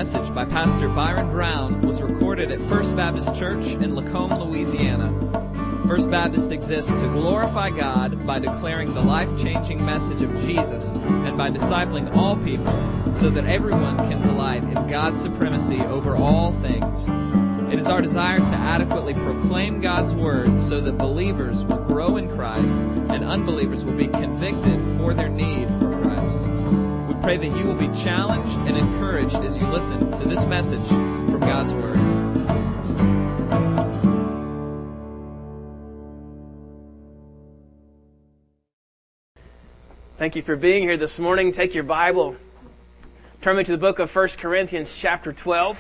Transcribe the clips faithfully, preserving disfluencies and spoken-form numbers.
message by Pastor Byron Brown was recorded at First Baptist Church in Lacombe, Louisiana. First Baptist exists to glorify God by declaring the life-changing message of Jesus and by discipling all people so that everyone can delight in God's supremacy over all things. It is our desire to adequately proclaim God's Word so that believers will grow in Christ and unbelievers will be convicted for their need for Christ. We pray that you will be challenged and encouraged as you listen to this message from God's Word. Thank you for being here this morning. Take your Bible. Turn me to the book of First Corinthians chapter twelve.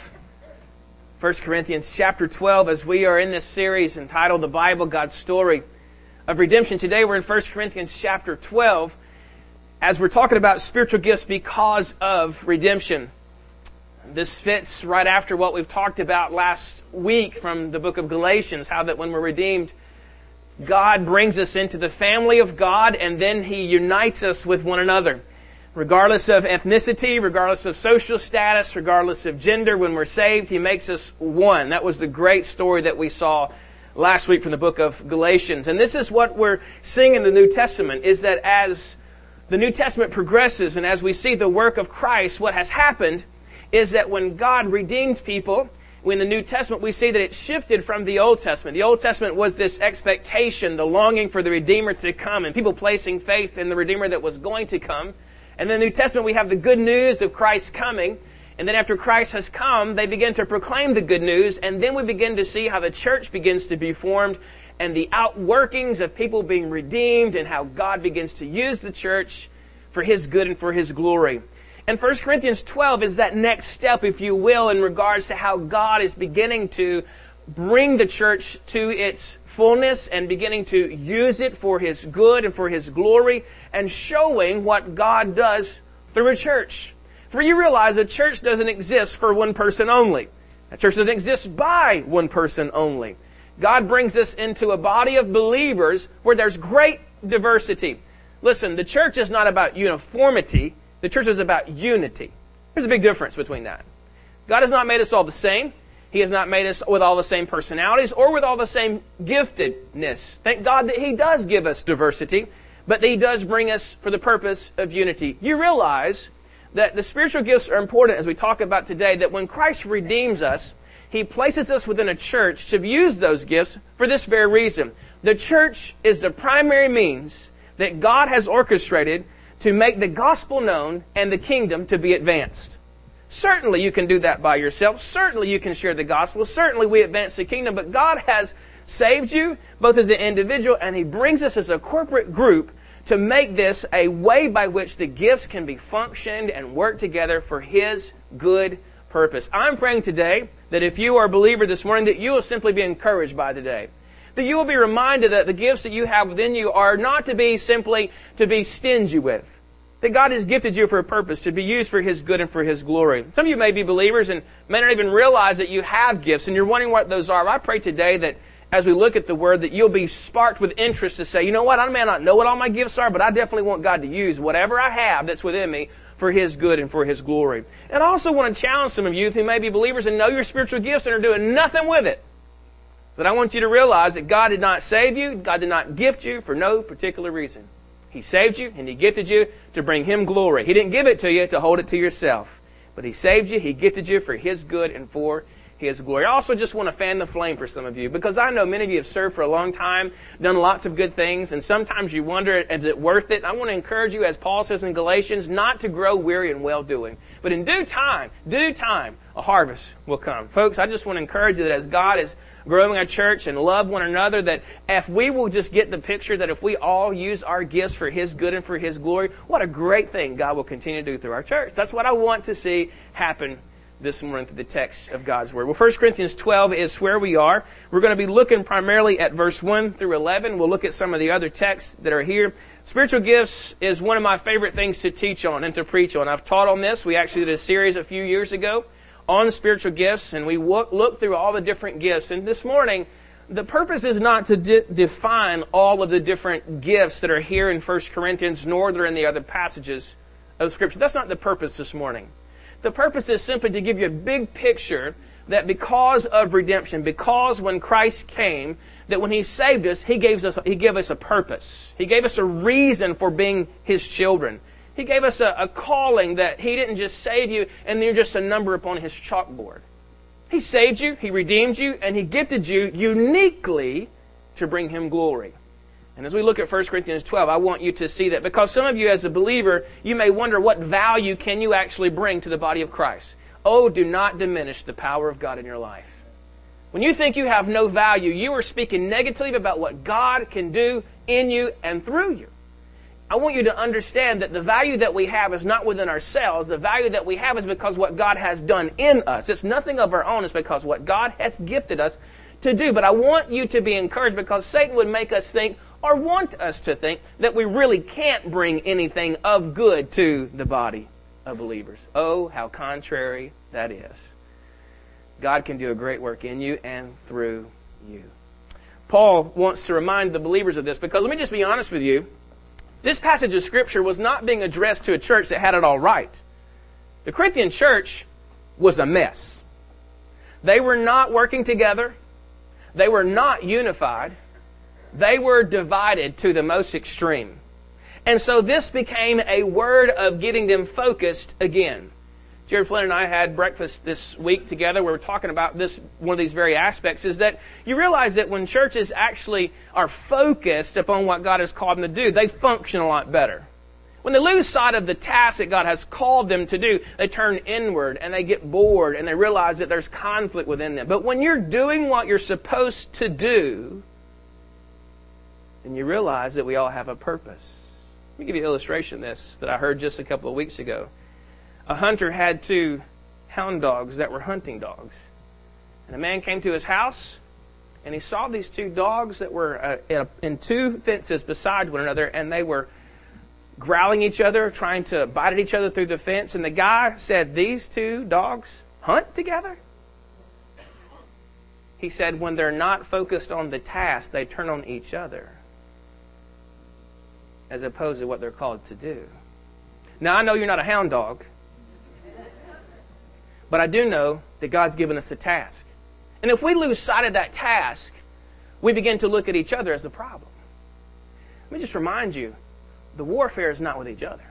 First Corinthians chapter twelve, as we are in this series entitled The Bible, God's Story of Redemption. Today we're in First Corinthians chapter twelve as we're talking about spiritual gifts because of redemption. This fits right after what we've talked about last week from the book of Galatians, how that when we're redeemed, God brings us into the family of God and then He unites us with one another. Regardless of ethnicity, regardless of social status, regardless of gender, when we're saved, He makes us one. That was the great story that we saw last week from the book of Galatians. And this is what we're seeing in the New Testament, is that as the New Testament progresses and as we see the work of Christ, what has happened is that when God redeemed people, in the New Testament, we see that it shifted from the Old Testament. The Old Testament was this expectation, the longing for the Redeemer to come, and people placing faith in the Redeemer that was going to come. And in the New Testament, we have the good news of Christ coming. And then after Christ has come, they begin to proclaim the good news. And then we begin to see how the church begins to be formed and the outworkings of people being redeemed and how God begins to use the church for His good and for His glory. And First Corinthians twelve is that next step, if you will, in regards to how God is beginning to bring the church to its fullness and beginning to use it for His good and for His glory and showing what God does through a church. For you realize a church doesn't exist for one person only. A church doesn't exist by one person only. God brings us into a body of believers where there's great diversity. Listen, the church is not about uniformity. The church is about unity. There's a big difference between that. God has not made us all the same. He has not made us with all the same personalities or with all the same giftedness. Thank God that He does give us diversity, but that He does bring us for the purpose of unity. You realize that the spiritual gifts are important as we talk about today, that when Christ redeems us, He places us within a church to use those gifts for this very reason. The church is the primary means that God has orchestrated to make the gospel known and the kingdom to be advanced. Certainly you can do that by yourself. Certainly you can share the gospel. Certainly we advance the kingdom. But God has saved you, both as an individual, and He brings us as a corporate group to make this a way by which the gifts can be functioned and work together for His good purpose. I'm praying today that if you are a believer this morning, that you will simply be encouraged by today. That you will be reminded that the gifts that you have within you are not to be simply to be stingy with. That God has gifted you for a purpose, to be used for His good and for His glory. Some of you may be believers and may not even realize that you have gifts and you're wondering what those are. I pray today that as we look at the Word that you'll be sparked with interest to say, you know what, I may not know what all my gifts are, but I definitely want God to use whatever I have that's within me for His good and for His glory. And I also want to challenge some of you who may be believers and know your spiritual gifts and are doing nothing with it. But I want you to realize that God did not save you, God did not gift you for no particular reason. He saved you and He gifted you to bring Him glory. He didn't give it to you to hold it to yourself. But He saved you, He gifted you for His good and for His glory. I also just want to fan the flame for some of you, because I know many of you have served for a long time, done lots of good things, and sometimes you wonder, is it worth it? I want to encourage you, as Paul says in Galatians, not to grow weary in well-doing. But in due time, due time, a harvest will come. Folks, I just want to encourage you that as God is growing our church and love one another, that if we will just get the picture that if we all use our gifts for His good and for His glory, what a great thing God will continue to do through our church. That's what I want to see happen this morning through the text of God's Word. Well, First Corinthians twelve is where we are. We're going to be looking primarily at verse one through eleven. We'll look at some of the other texts that are here. Spiritual gifts is one of my favorite things to teach on and to preach on. I've taught on this. We actually did a series a few years ago on spiritual gifts, and we look, look through all the different gifts. And this morning, the purpose is not to de- define all of the different gifts that are here in First Corinthians, nor they're in the other passages of Scripture. That's not the purpose this morning. The purpose is simply to give you a big picture that because of redemption, because when Christ came, that when He saved us, He gave us, He gave us a purpose. He gave us a reason for being His children. He gave us a, a calling that He didn't just save you and you're just a number upon His chalkboard. He saved you, He redeemed you, and He gifted you uniquely to bring Him glory. And as we look at First Corinthians twelve, I want you to see that, because some of you as a believer, you may wonder what value can you actually bring to the body of Christ. Oh, do not diminish the power of God in your life. When you think you have no value, you are speaking negatively about what God can do in you and through you. I want you to understand that the value that we have is not within ourselves. The value that we have is because what God has done in us. It's nothing of our own. It's because what God has gifted us to do. But I want you to be encouraged, because Satan would make us think, or want us to think, that we really can't bring anything of good to the body of believers. Oh, how contrary that is. God can do a great work in you and through you. Paul wants to remind the believers of this, because let me just be honest with you. This passage of Scripture was not being addressed to a church that had it all right. The Corinthian church was a mess. They were not working together. They were not unified. They were divided to the most extreme. And so this became a word of getting them focused again. Jared Flynn and I had breakfast this week together. We were talking about this, one of these very aspects, is that you realize that when churches actually are focused upon what God has called them to do, they function a lot better. When they lose sight of the task that God has called them to do, they turn inward and they get bored and they realize that there's conflict within them. But when you're doing what you're supposed to do, then you realize that we all have a purpose. Let me give you an illustration of this that I heard just a couple of weeks ago. A hunter had two hound dogs that were hunting dogs. And a man came to his house and he saw these two dogs that were uh, in two fences beside one another, and they were growling each other, trying to bite at each other through the fence. And the guy said, "These two dogs hunt together?" He said, when they're not focused on the task, they turn on each other, as opposed to what they're called to do. Now, I know you're not a hound dog, but I do know that God's given us a task. And if we lose sight of that task, we begin to look at each other as the problem. Let me just remind you, the warfare is not with each other.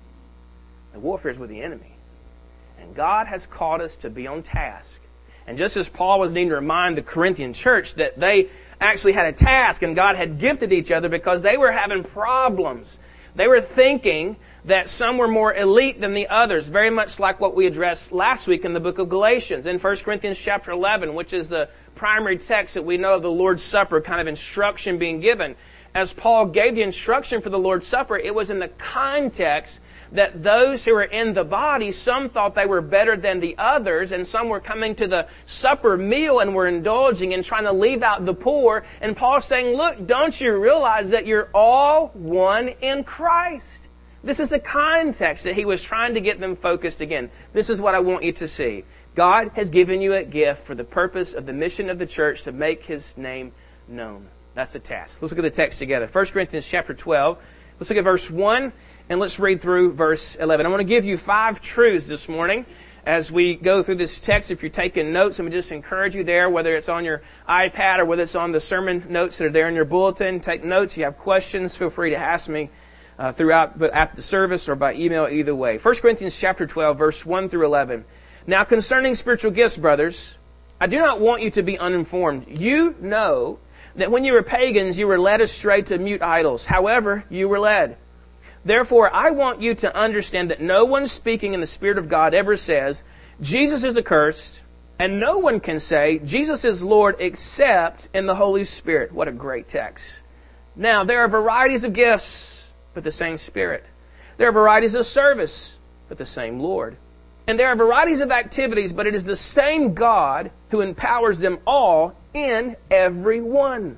The warfare is with the enemy. And God has called us to be on task. And just as Paul was needing to remind the Corinthian church that they actually had a task and God had gifted each other because they were having problems. They were thinking that some were more elite than the others, very much like what we addressed last week in the book of Galatians. In First Corinthians chapter eleven, which is the primary text that we know of the Lord's Supper, kind of instruction being given. As Paul gave the instruction for the Lord's Supper, it was in the context that those who were in the body, some thought they were better than the others, and some were coming to the supper meal and were indulging and trying to leave out the poor. And Paul's saying, look, don't you realize that you're all one in Christ? This is the context that he was trying to get them focused again. This is what I want you to see. God has given you a gift for the purpose of the mission of the church to make His name known. That's the task. Let's look at the text together. First Corinthians chapter twelve. Let's look at verse one and let's read through verse eleven. I want to give you five truths this morning as we go through this text. If you're taking notes, let me just encourage you there, whether it's on your iPad or whether it's on the sermon notes that are there in your bulletin. Take notes. If you have questions, feel free to ask me uh, throughout, but at the service or by email, either way. First Corinthians chapter twelve, verse one through eleven. Now concerning spiritual gifts, brothers, I do not want you to be uninformed. You know that when you were pagans, you were led astray to mute idols. However, you were led. Therefore, I want you to understand that no one speaking in the Spirit of God ever says, Jesus is accursed, and no one can say, Jesus is Lord, except in the Holy Spirit. What a great text. Now, there are varieties of gifts, but the same Spirit. There are varieties of service, but the same Lord. And there are varieties of activities, but it is the same God who empowers them all in every one.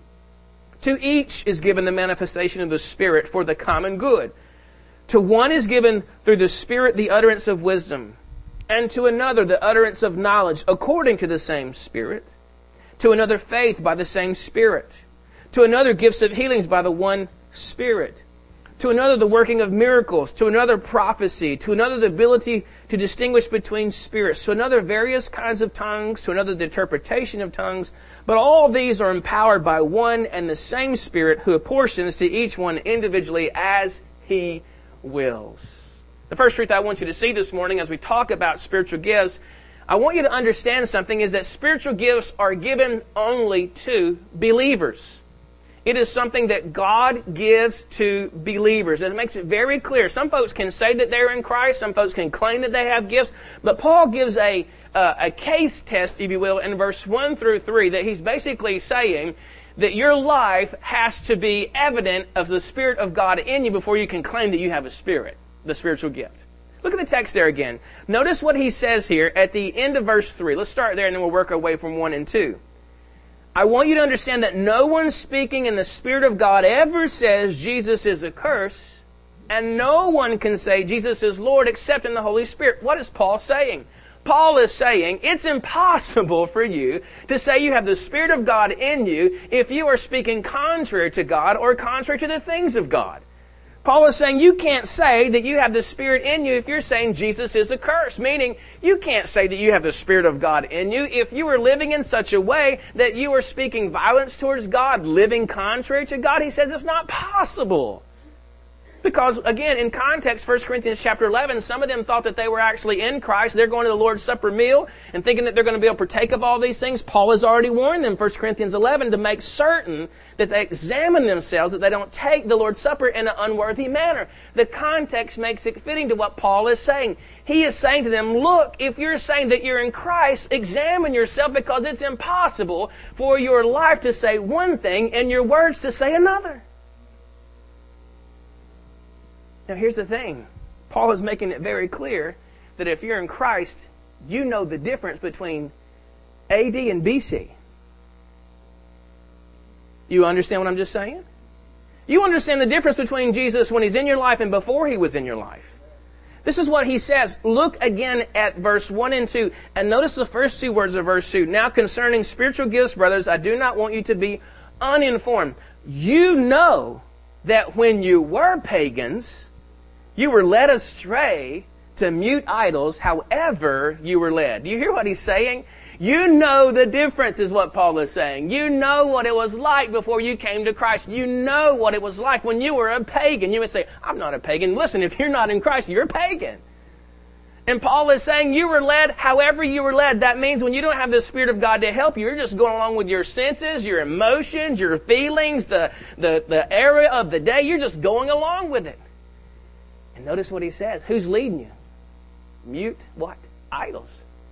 To each is given the manifestation of the Spirit for the common good. To one is given through the Spirit the utterance of wisdom, and to another the utterance of knowledge according to the same Spirit. To another faith by the same Spirit. To another gifts of healings by the one Spirit. To another the working of miracles. To another prophecy. To another the ability to distinguish between spirits, to another various kinds of tongues, to another the interpretation of tongues. But all these are empowered by one and the same Spirit who apportions to each one individually as He wills. The first truth I want you to see this morning as we talk about spiritual gifts, I want you to understand something, is that spiritual gifts are given only to believers. It is something that God gives to believers. And it makes it very clear. Some folks can say that they're in Christ. Some folks can claim that they have gifts. But Paul gives a, uh, a case test, if you will, in verse one through three, that he's basically saying that your life has to be evident of the Spirit of God in you before you can claim that you have a spirit, the spiritual gift. Look at the text there again. Notice what he says here at the end of verse three. Let's start there and then we'll work our way from one and two. I want you to understand that no one speaking in the Spirit of God ever says Jesus is a curse, and no one can say Jesus is Lord except in the Holy Spirit. What is Paul saying? Paul is saying it's impossible for you to say you have the Spirit of God in you if you are speaking contrary to God or contrary to the things of God. Paul is saying you can't say that you have the Spirit in you if you're saying Jesus is a curse. Meaning, you can't say that you have the Spirit of God in you if you are living in such a way that you are speaking violence towards God, living contrary to God. He says it's not possible. Because, again, in context, First Corinthians chapter eleven, some of them thought that they were actually in Christ. They're going to the Lord's Supper meal and thinking that they're going to be able to partake of all these things. Paul has already warned them, First Corinthians eleven, to make certain that they examine themselves, that they don't take the Lord's Supper in an unworthy manner. The context makes it fitting to what Paul is saying. He is saying to them, look, if you're saying that you're in Christ, examine yourself, because it's impossible for your life to say one thing and your words to say another. Now here's the thing. Paul is making it very clear that if you're in Christ, you know the difference between A D and B C. You understand what I'm just saying? You understand the difference between Jesus when He's in your life and before He was in your life. This is what he says. Look again at verse one and two. And notice the first two words of verse two. Now concerning spiritual gifts, brothers, I do not want you to be uninformed. You know that when you were pagans, you were led astray to mute idols, however you were led. Do you hear what he's saying? You know the difference is what Paul is saying. You know what it was like before you came to Christ. You know what it was like when you were a pagan. You would say, I'm not a pagan. Listen, if you're not in Christ, you're a pagan. And Paul is saying you were led however you were led. That means when you don't have the Spirit of God to help you, you're just going along with your senses, your emotions, your feelings, the, the, the area of the day. You're just going along with it. And notice what he says. Who's leading you? Mute what? Idols.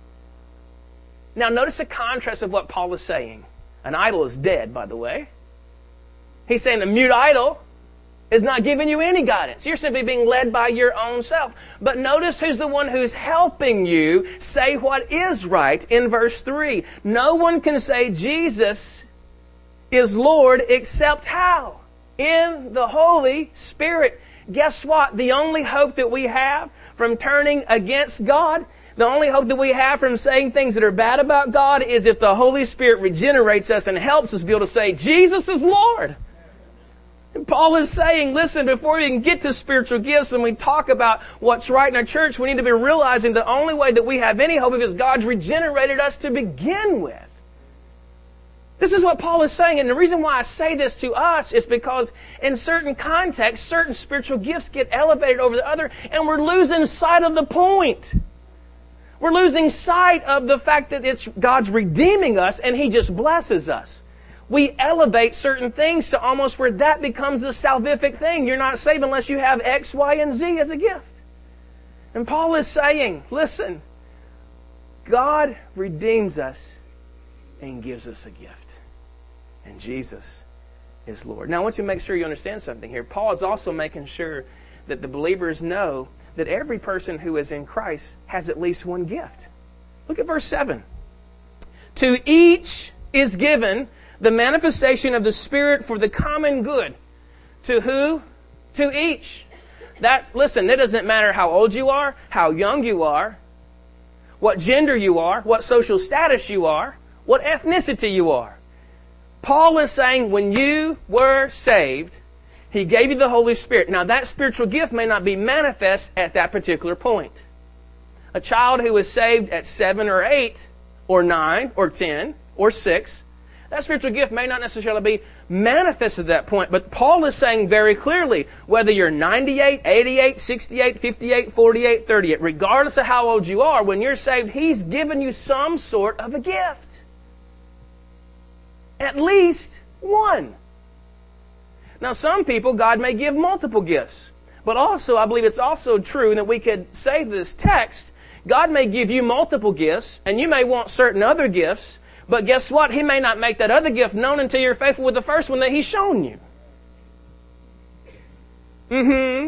Now notice the contrast of what Paul is saying. An idol is dead, by the way. He's saying the mute idol is not giving you any guidance. You're simply being led by your own self. But notice who's the one who's helping you say what is right in verse three. No one can say Jesus is Lord except how? In the Holy Spirit. Guess what? The only hope that we have from turning against God, the only hope that we have from saying things that are bad about God, is if the Holy Spirit regenerates us and helps us be able to say, Jesus is Lord. And Paul is saying, listen, before we can get to spiritual gifts and we talk about what's right in our church, we need to be realizing the only way that we have any hope is God's regenerated us to begin with. This is what Paul is saying, and the reason why I say this to us is because in certain contexts, certain spiritual gifts get elevated over the other, and we're losing sight of the point. We're losing sight of the fact that it's God's redeeming us, and He just blesses us. We elevate certain things to almost where that becomes the salvific thing. You're not saved unless you have X, Y, and Z as a gift. And Paul is saying, listen, God redeems us and gives us a gift. And Jesus is Lord. Now I want you to make sure you understand something here. Paul is also making sure that the believers know that every person who is in Christ has at least one gift. Look at verse seven. To each is given the manifestation of the Spirit for the common good. To who? To each. That, listen, it doesn't matter how old you are, how young you are, what gender you are, what social status you are, what ethnicity you are. Paul is saying when you were saved, He gave you the Holy Spirit. Now that spiritual gift may not be manifest at that particular point. A child who is saved at seven or eight or nine or ten or six, that spiritual gift may not necessarily be manifested at that point. But Paul is saying very clearly, whether you're ninety-eight, eighty-eight, sixty-eight, fifty-eight, forty-eight, thirty-eight, regardless of how old you are, when you're saved, He's given you some sort of a gift. At least one. Now, some people, God may give multiple gifts. But also, I believe it's also true that we could say this text, God may give you multiple gifts, and you may want certain other gifts, but guess what? He may not make that other gift known until you're faithful with the first one that He's shown you. Mm-hmm.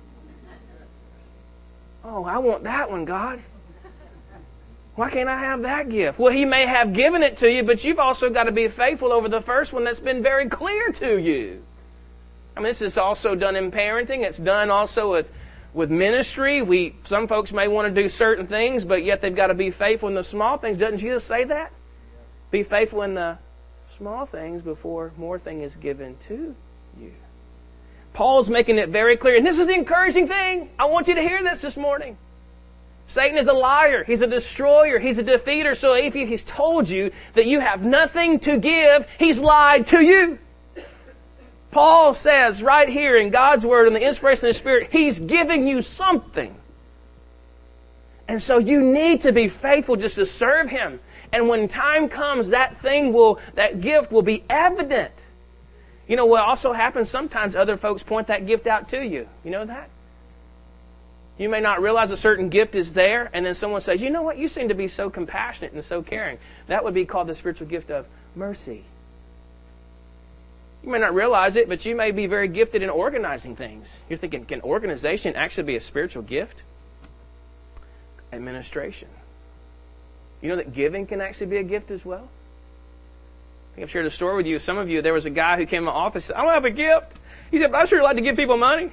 Oh, I want that one, God. Why can't I have that gift? Well, He may have given it to you, but you've also got to be faithful over the first one that's been very clear to you. I mean, this is also done in parenting. It's done also with, with ministry. We some folks may want to do certain things, but yet they've got to be faithful in the small things. Doesn't Jesus say that? Be faithful in the small things before more thing is given to you. Paul's making it very clear, and this is the encouraging thing. I want you to hear this this morning. Satan is a liar. He's a destroyer. He's a defeater. So if he's told you that you have nothing to give, he's lied to you. Paul says right here in God's Word and the inspiration of the Spirit, He's giving you something. And so you need to be faithful just to serve Him. And when time comes, that thing will, that gift will be evident. You know what also happens? Sometimes other folks point that gift out to you. You know that? You may not realize a certain gift is there, and then someone says, you know what? You seem to be so compassionate and so caring. That would be called the spiritual gift of mercy. You may not realize it, but you may be very gifted in organizing things. You're thinking, can organization actually be a spiritual gift? Administration. You know that giving can actually be a gift as well? I think I've shared a story with you. Some of you, there was a guy who came in my office and said, I don't have a gift. He said, but I sure like to give people money.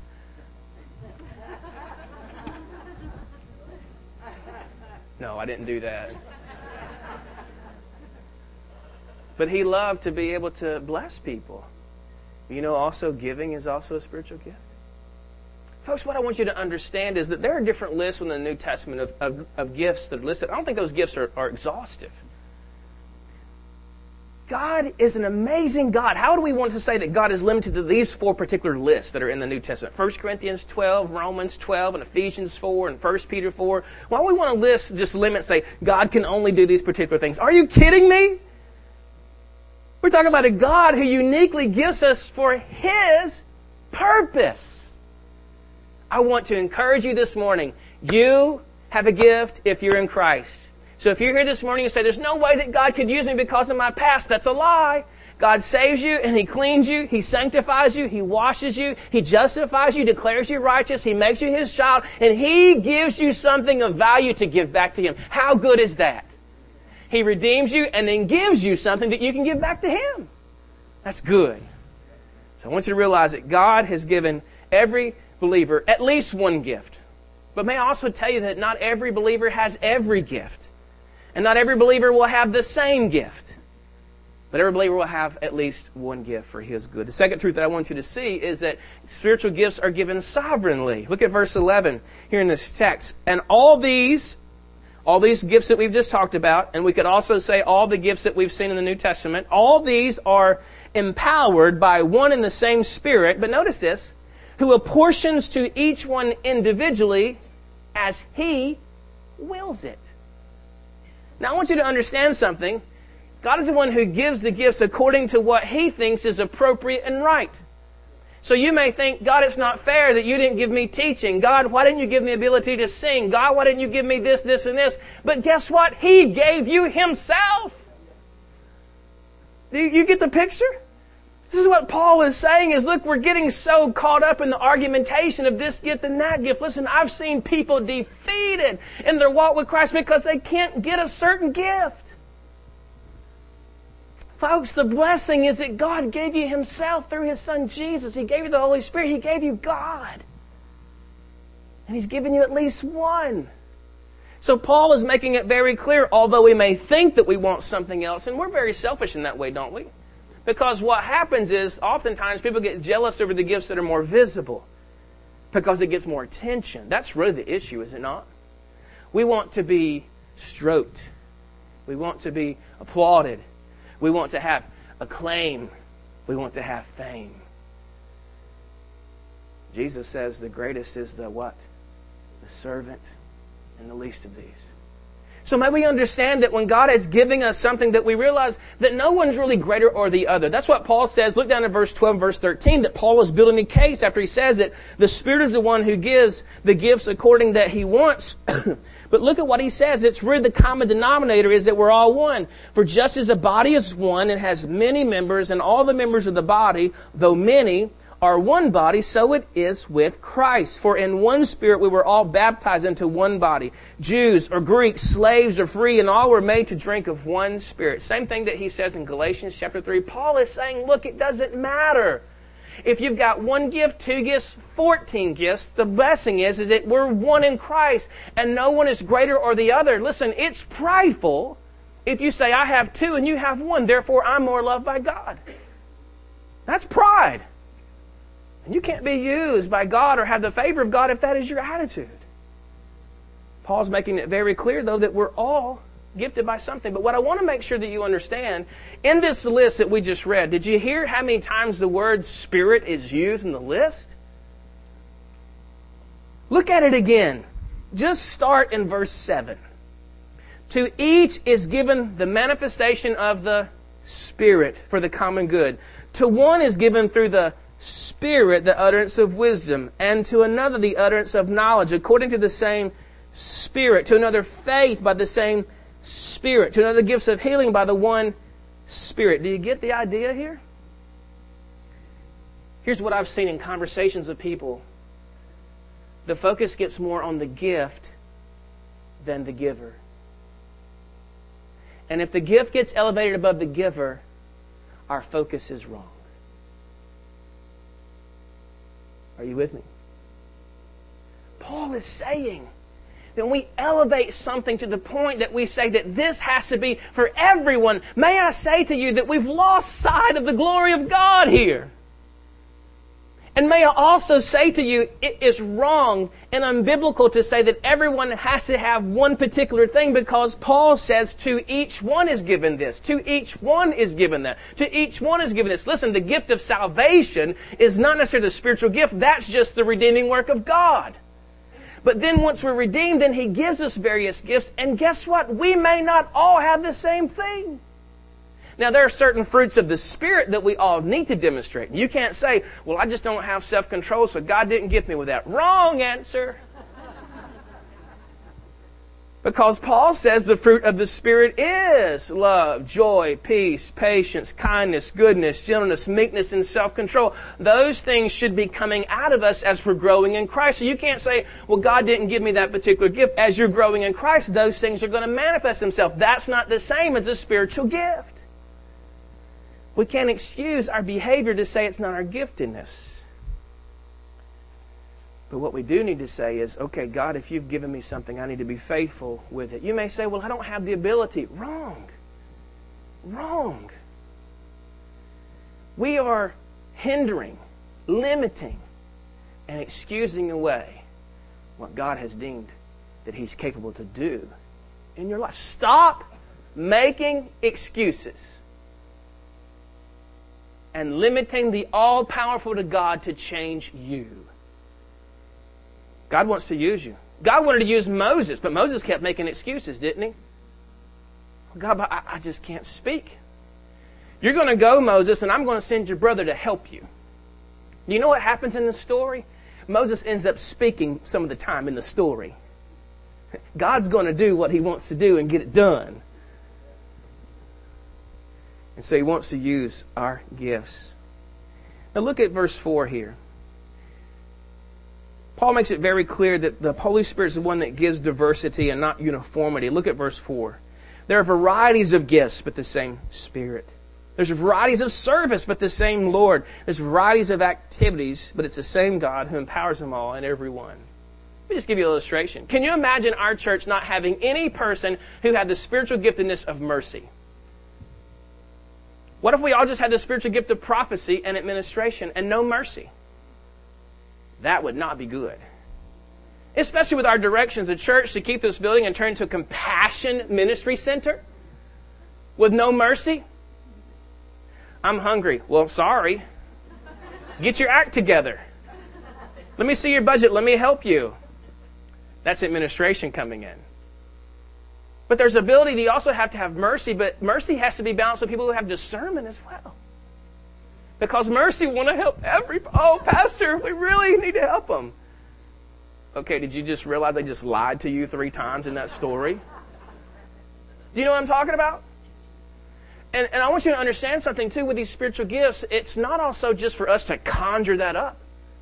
No, I didn't do that. But he loved to be able to bless people. You know, also giving is also a spiritual gift. Folks, what I want you to understand is that there are different lists within the New Testament of, of, of gifts that are listed. I don't think those gifts are, are exhaustive. God is an amazing God. How do we want to say that God is limited to these four particular lists that are in the New Testament? First Corinthians twelve, Romans twelve, and Ephesians four, and First Peter four. Why do we want to list, just limit, say, God can only do these particular things? Are you kidding me? We're talking about a God who uniquely gives us for His purpose. I want to encourage you this morning. You have a gift if you're in Christ. So if you're here this morning and say, there's no way that God could use me because of my past, that's a lie. God saves you and He cleans you. He sanctifies you. He washes you. He justifies you, declares you righteous. He makes you His child. And He gives you something of value to give back to Him. How good is that? He redeems you and then gives you something that you can give back to Him. That's good. So I want you to realize that God has given every believer at least one gift. But may I also tell you that not every believer has every gift. And not every believer will have the same gift. But every believer will have at least one gift for His good. The second truth that I want you to see is that spiritual gifts are given sovereignly. Look at verse eleven here in this text. And all these, all these gifts that we've just talked about, and we could also say all the gifts that we've seen in the New Testament, all these are empowered by one and the same Spirit. But notice this, who apportions to each one individually as He wills it. Now I want you to understand something. God is the one who gives the gifts according to what He thinks is appropriate and right. So you may think, God, it's not fair that you didn't give me teaching. God, why didn't you give me ability to sing? God, why didn't you give me this, this, and this? But guess what? He gave you Himself. Do you get the picture? This is what Paul is saying is, look, we're getting so caught up in the argumentation of this gift and that gift. Listen, I've seen people defeated in their walk with Christ because they can't get a certain gift. Folks, the blessing is that God gave you Himself through His Son Jesus. He gave you the Holy Spirit. He gave you God. And He's given you at least one. So Paul is making it very clear, although we may think that we want something else, and we're very selfish in that way, don't we? Because what happens is, oftentimes people get jealous over the gifts that are more visible because it gets more attention. That's really the issue, is it not? We want to be stroked. We want to be applauded. We want to have acclaim. We want to have fame. Jesus says the greatest is the what? The servant and the least of these. So may we understand that when God is giving us something, that we realize that no one's really greater or the other. That's what Paul says. Look down at verse twelve and verse thirteen, that Paul is building a case after he says that the Spirit is the one who gives the gifts according that He wants. But look at what he says. It's really the common denominator is that we're all one. For just as a body is one and has many members, and all the members of the body, though many, are one body, so it is with Christ. For in one Spirit we were all baptized into one body. Jews or Greeks, slaves or free, and all were made to drink of one Spirit. Same thing that he says in Galatians chapter three. Paul is saying, look, it doesn't matter. If you've got one gift, two gifts, fourteen gifts, the blessing is, is that we're one in Christ and no one is greater or the other. Listen, it's prideful if you say, I have two and you have one, therefore I'm more loved by God. That's pride. And you can't be used by God or have the favor of God if that is your attitude. Paul's making it very clear, though, that we're all gifted by something. But what I want to make sure that you understand, in this list that we just read, did you hear how many times the word Spirit is used in the list? Look at it again. Just start in verse seven. To each is given the manifestation of the Spirit for the common good. To one is given through the Spirit the utterance of wisdom, and to another the utterance of knowledge according to the same Spirit. To another faith by the same Spirit. To another gifts of healing by the one Spirit. Do you get the idea here? Here's what I've seen in conversations with people. The focus gets more on the gift than the giver. And if the gift gets elevated above the giver, our focus is wrong. Are you with me? Paul is saying that when we elevate something to the point that we say that this has to be for everyone, may I say to you that we've lost sight of the glory of God here. And may I also say to you, it is wrong and unbiblical to say that everyone has to have one particular thing, because Paul says to each one is given this. To each one is given that. To each one is given this. Listen, the gift of salvation is not necessarily the spiritual gift. That's just the redeeming work of God. But then once we're redeemed, then He gives us various gifts. And guess what? We may not all have the same thing. Now, there are certain fruits of the Spirit that we all need to demonstrate. You can't say, well, I just don't have self-control, so God didn't gift me with that. Wrong answer. Because Paul says the fruit of the Spirit is love, joy, peace, patience, kindness, goodness, gentleness, meekness, and self-control. Those things should be coming out of us as we're growing in Christ. So you can't say, well, God didn't give me that particular gift. As you're growing in Christ, those things are going to manifest themselves. That's not the same as a spiritual gift. We can't excuse our behavior to say it's not our giftedness. But what we do need to say is, okay, God, if you've given me something, I need to be faithful with it. You may say, well, I don't have the ability. Wrong. Wrong. We are hindering, limiting, and excusing away what God has deemed that He's capable to do in your life. Stop making excuses and limiting the all-powerful to God to change you. God wants to use you. God wanted to use Moses, but Moses kept making excuses, didn't he? God, but I, I just can't speak. You're going to go, Moses, and I'm going to send your brother to help you. Do you know what happens in the story? Moses ends up speaking some of the time in the story. God's going to do what He wants to do and get it done. And so He wants to use our gifts. Now look at verse four here. Paul makes it very clear that the Holy Spirit is the one that gives diversity and not uniformity. Look at verse four. There are varieties of gifts, but the same Spirit. There's varieties of service, but the same Lord. There's varieties of activities, but it's the same God who empowers them all and every one. Let me just give you an illustration. Can you imagine our church not having any person who had the spiritual giftedness of mercy? What if we all just had the spiritual gift of prophecy and administration and no mercy? That would not be good. Especially with our directions of church to keep this building and turn it into a compassion ministry center with no mercy. I'm hungry. Well, sorry. Get your act together. Let me see your budget. Let me help you. That's administration coming in. But there's ability that you also have to have mercy, but mercy has to be balanced with people who have discernment as well. Because mercy want to help every, oh, Pastor, we really need to help them. Okay, did you just realize I just lied to you three times in that story? Do you know what I'm talking about? And, and I want you to understand something too with these spiritual gifts. It's not also just for us to conjure that up.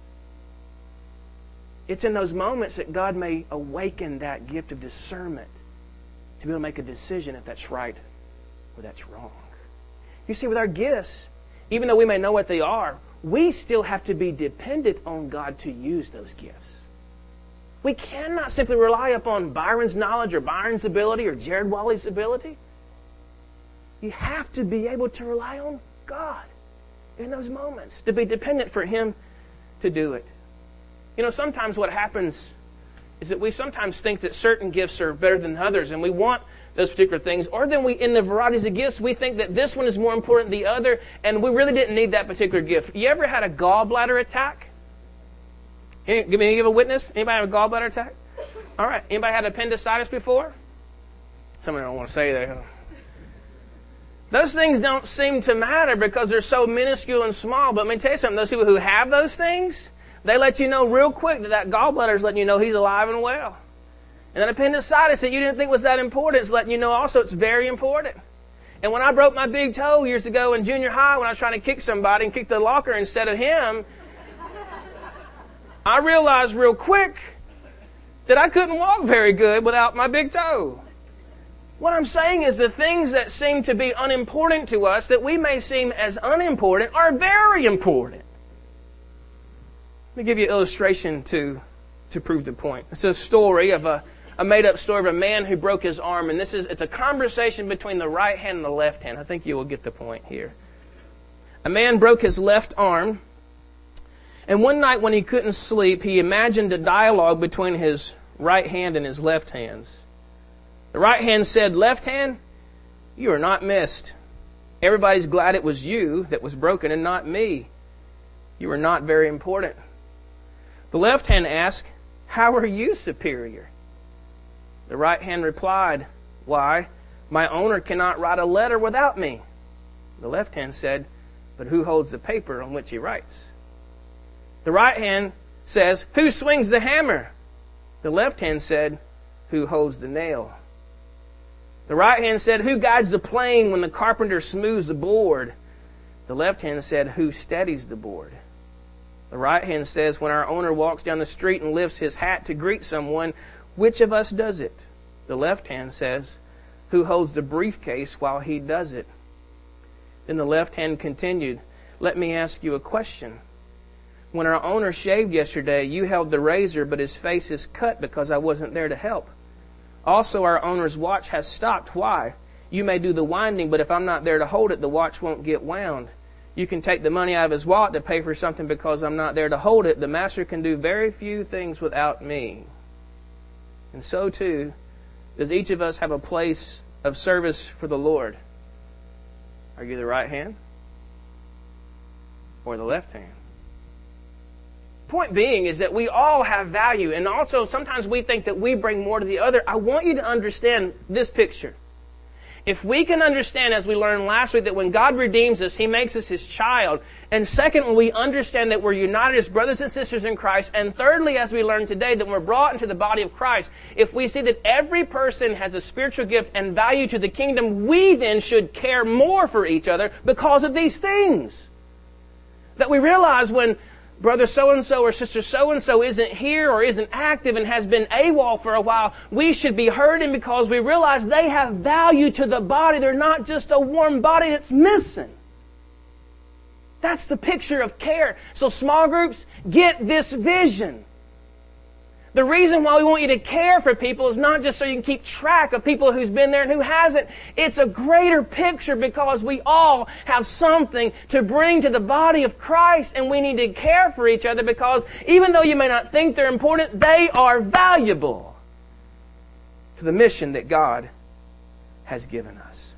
It's in those moments that God may awaken that gift of discernment to be able to make a decision if that's right or that's wrong. You see, with our gifts, even though we may know what they are, we still have to be dependent on God to use those gifts. We cannot simply rely upon Byron's knowledge or Byron's ability or Jared Wally's ability. You have to be able to rely on God in those moments, to be dependent for Him to do it. You know, sometimes what happens is that we sometimes think that certain gifts are better than others, and we want those particular things, or then we, in the varieties of gifts, we think that this one is more important than the other, and we really didn't need that particular gift. You ever had a gallbladder attack? Any, give me give a witness. Anybody have a gallbladder attack? All right. Anybody had appendicitis before? Somebody don't want to say that. Those things don't seem to matter because they're so minuscule and small. But let me tell you something. Those people who have those things, they let you know real quick that that gallbladder is letting you know he's alive and well. And then appendicitis that you didn't think was that important is letting you know also it's very important. And when I broke my big toe years ago in junior high when I was trying to kick somebody and kick the locker instead of him, I realized real quick that I couldn't walk very good without my big toe. What I'm saying is the things that seem to be unimportant to us, that we may seem as unimportant, are very important. Let me give you an illustration to, to prove the point. It's a story of a, a made-up story of a man who broke his arm, and this is it's a conversation between the right hand and the left hand. I think you will get the point here. A man broke his left arm, and one night when he couldn't sleep, he imagined a dialogue between his right hand and his left hands. The right hand said, "Left hand, you are not missed. Everybody's glad it was you that was broken and not me. You are not very important." The left hand asked, "How are you superior?" The right hand replied, "Why, my owner cannot write a letter without me." The left hand said, "But who holds the paper on which he writes?" The right hand says, "Who swings the hammer?" The left hand said, "Who holds the nail?" The right hand said, "Who guides the plane when the carpenter smooths the board?" The left hand said, "Who steadies the board?" The right hand says, "When our owner walks down the street and lifts his hat to greet someone, which of us does it?" The left hand says, "Who holds the briefcase while he does it?" Then the left hand continued, "Let me ask you a question. When our owner shaved yesterday, you held the razor, but his face is cut because I wasn't there to help. Also, our owner's watch has stopped. Why? You may do the winding, but if I'm not there to hold it, the watch won't get wound. You can take the money out of his wallet to pay for something because I'm not there to hold it. The master can do very few things without me." And so, too, does each of us have a place of service for the Lord. Are you the right hand or the left hand? Point being is that we all have value, and also sometimes we think that we bring more to the other. I want you to understand this picture. If we can understand, as we learned last week, that when God redeems us, He makes us His child. And secondly, we understand that we're united as brothers and sisters in Christ. And thirdly, as we learned today, that we're brought into the body of Christ. If we see that every person has a spiritual gift and value to the kingdom, we then should care more for each other because of these things. That we realize when brother so-and-so or sister so-and-so isn't here or isn't active and has been AWOL for a while, we should be hurting because we realize they have value to the body. They're not just a warm body that's missing. That's the picture of care. So small groups, get this vision. The reason why we want you to care for people is not just so you can keep track of people who's been there and who hasn't. It's a greater picture because we all have something to bring to the body of Christ, and we need to care for each other because even though you may not think they're important, they are valuable to the mission that God has given us.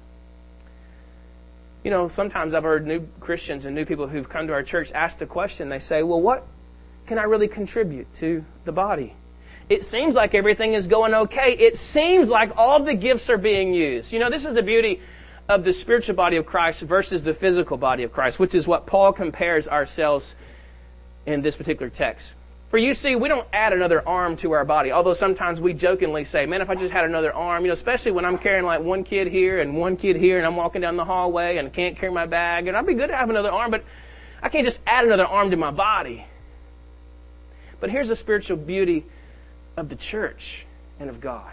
You know, sometimes I've heard new Christians and new people who've come to our church ask the question, they say, well, what can I really contribute to the body? It seems like everything is going okay. It seems like all the gifts are being used. You know, this is the beauty of the spiritual body of Christ versus the physical body of Christ, which is what Paul compares ourselves in this particular text. For you see, we don't add another arm to our body, although sometimes we jokingly say, man, if I just had another arm, you know, especially when I'm carrying like one kid here and one kid here and I'm walking down the hallway and I can't carry my bag, and I'd be good to have another arm, but I can't just add another arm to my body. But here's the spiritual beauty of the church and of God.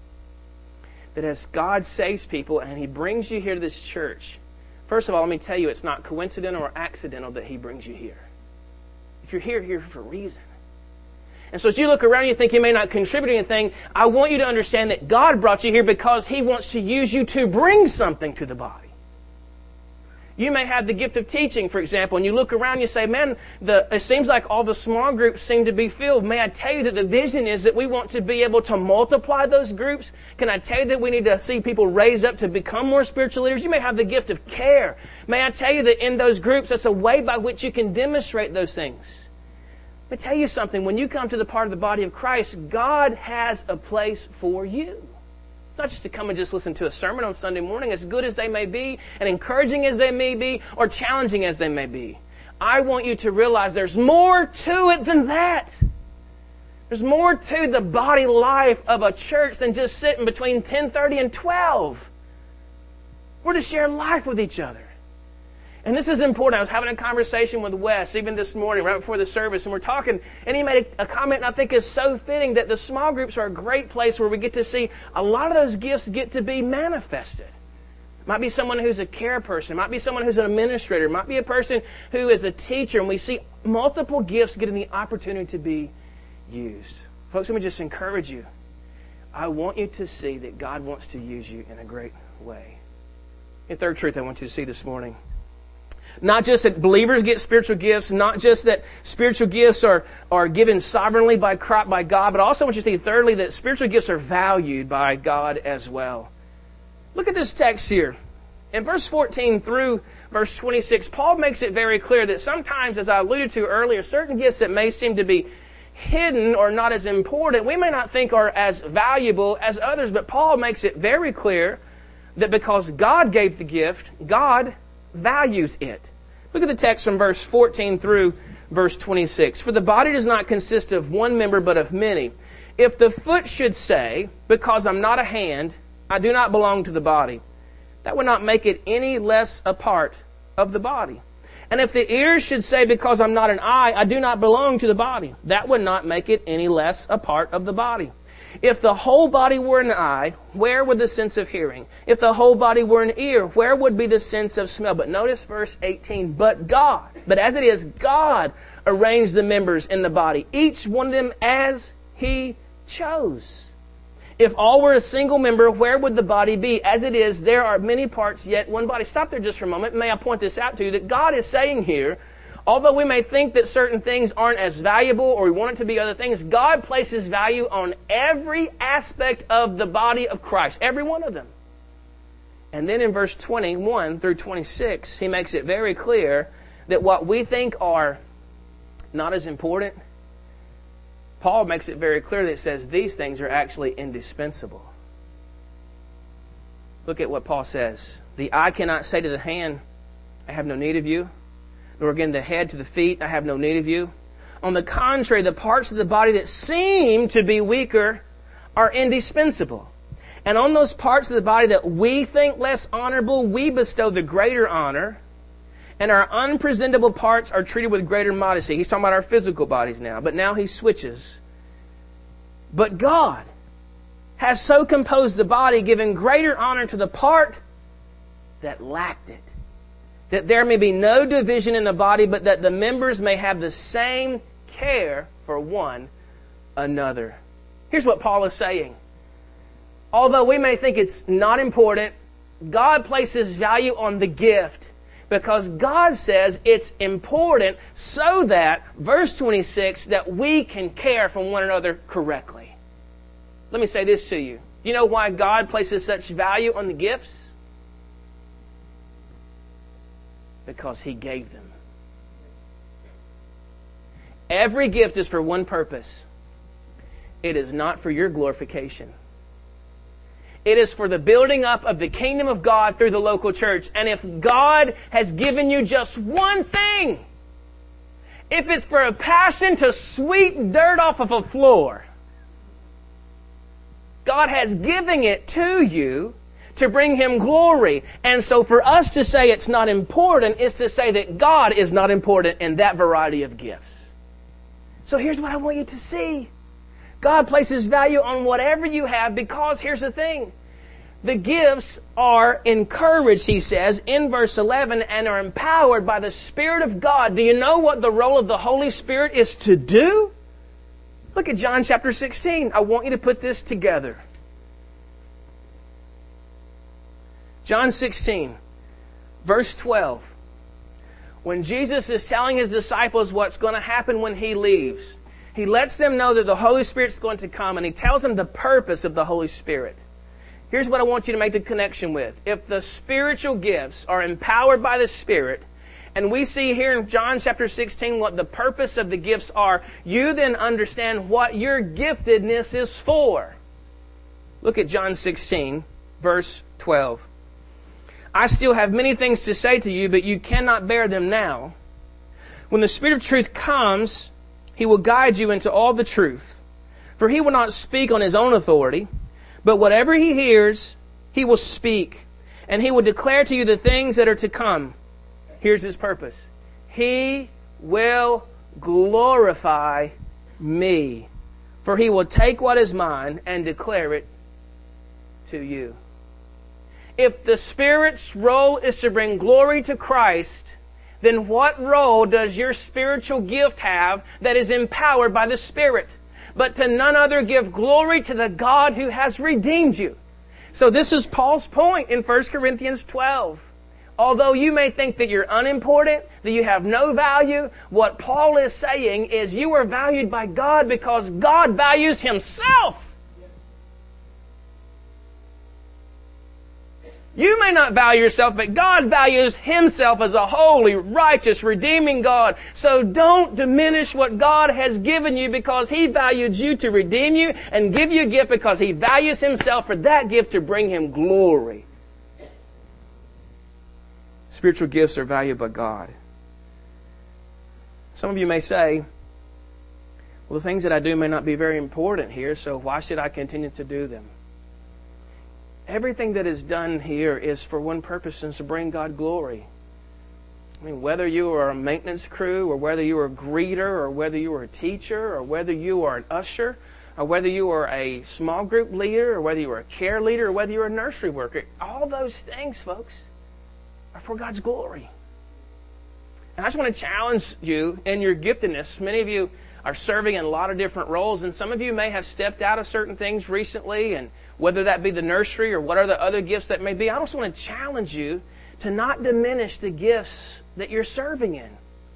That as God saves people and He brings you here to this church, first of all, let me tell you, it's not coincidental or accidental that He brings you here. If you're here, you're here for a reason. And so as you look around and you think you may not contribute anything, I want you to understand that God brought you here because He wants to use you to bring something to the body. You may have the gift of teaching, for example, and you look around and you say, man, the, it seems like all the small groups seem to be filled. May I tell you that the vision is that we want to be able to multiply those groups? Can I tell you that we need to see people raised up to become more spiritual leaders? You may have the gift of care. May I tell you that in those groups, that's a way by which you can demonstrate those things. Let me tell you something. When you come to the part of the body of Christ, God has a place for you. Not just to come and just listen to a sermon on Sunday morning, as good as they may be, and encouraging as they may be, or challenging as they may be. I want you to realize there's more to it than that. There's more to the body life of a church than just sitting between ten thirty and twelve. We're to share life with each other. And this is important. I was having a conversation with Wes, even this morning, right before the service, and we're talking, and he made a, a comment, and I think is so fitting, that the small groups are a great place where we get to see a lot of those gifts get to be manifested. It might be someone who's a care person. It might be someone who's an administrator. It might be a person who is a teacher, and we see multiple gifts getting the opportunity to be used. Folks, let me just encourage you. I want you to see that God wants to use you in a great way. The third truth I want you to see this morning. Not just that believers get spiritual gifts, not just that spiritual gifts are, are given sovereignly by, by God, but also I want you to see, thirdly, that spiritual gifts are valued by God as well. Look at this text here. In verse fourteen through verse twenty-six, Paul makes it very clear that sometimes, as I alluded to earlier, certain gifts that may seem to be hidden or not as important, we may not think are as valuable as others, but Paul makes it very clear that because God gave the gift, God values it. Look at the text from verse fourteen through verse twenty-six. For the body does not consist of one member, but of many. If the foot should say, because I'm not a hand, I do not belong to the body, that would not make it any less a part of the body. And if the ear should say, because I'm not an eye, I do not belong to the body, that would not make it any less a part of the body. If the whole body were an eye, where would the sense of hearing? If the whole body were an ear, where would be the sense of smell? But notice verse eighteen, but God, but as it is, God arranged the members in the body, each one of them as He chose. If all were a single member, where would the body be? As it is, there are many parts, yet one body. Stop there just for a moment. May I point this out to you, that God is saying here, although we may think that certain things aren't as valuable or we want it to be other things, God places value on every aspect of the body of Christ. Every one of them. And then in verse twenty-one through twenty-six, he makes it very clear that what we think are not as important, Paul makes it very clear that it says these things are actually indispensable. Look at what Paul says. The eye cannot say to the hand, I have no need of you. Nor again the head to the feet, I have no need of you. On the contrary, the parts of the body that seem to be weaker are indispensable. And on those parts of the body that we think less honorable, we bestow the greater honor. And our unpresentable parts are treated with greater modesty. He's talking about our physical bodies now, but now he switches. But God has so composed the body, giving greater honor to the part that lacked it, that there may be no division in the body, but that the members may have the same care for one another. Here's what Paul is saying. Although we may think it's not important, God places value on the gift because God says it's important so that, verse twenty-six, that we can care for one another correctly. Let me say this to you. Do you know why God places such value on the gifts? Because He gave them. Every gift is for one purpose. It is not for your glorification. It is for the building up of the kingdom of God through the local church. And if God has given you just one thing, if it's for a passion to sweep dirt off of a floor, God has given it to you to bring Him glory. And so for us to say it's not important is to say that God is not important in that variety of gifts. So here's what I want you to see. God places value on whatever you have because here's the thing. The gifts are encouraged, he says, in verse eleven, and are empowered by the Spirit of God. Do you know what the role of the Holy Spirit is to do? Look at John chapter sixteen. I want you to put this together. John sixteen, verse twelve. When Jesus is telling His disciples what's going to happen when He leaves, He lets them know that the Holy Spirit's going to come, and He tells them the purpose of the Holy Spirit. Here's what I want you to make the connection with. If the spiritual gifts are empowered by the Spirit, and we see here in John chapter sixteen what the purpose of the gifts are, you then understand what your giftedness is for. Look at John sixteen, verse twelve. I still have many things to say to you, but you cannot bear them now. When the Spirit of truth comes, He will guide you into all the truth. For He will not speak on His own authority, but whatever He hears, He will speak, and He will declare to you the things that are to come. Here's His purpose. He will glorify Me, for He will take what is mine and declare it to you. If the Spirit's role is to bring glory to Christ, then what role does your spiritual gift have that is empowered by the Spirit? But to none other give glory to the God who has redeemed you. So this is Paul's point in First Corinthians twelve. Although you may think that you're unimportant, that you have no value, what Paul is saying is you are valued by God because God values Himself. You may not value yourself, but God values Himself as a holy, righteous, redeeming God. So don't diminish what God has given you because He valued you to redeem you and give you a gift because He values Himself for that gift to bring Him glory. Spiritual gifts are valued by God. Some of you may say, well, the things that I do may not be very important here, so why should I continue to do them? Everything that is done here is for one purpose, and to bring God glory. I mean, whether you are a maintenance crew, or whether you are a greeter, or whether you are a teacher, or whether you are an usher, or whether you are a small group leader, or whether you are a care leader, or whether you're a nursery worker, all those things, folks, are for God's glory. And I just want to challenge you in your giftedness. Many of you are serving in a lot of different roles, and some of you may have stepped out of certain things recently, and whether that be the nursery or what are the other gifts that may be, I just want to challenge you to not diminish the gifts that you're serving in.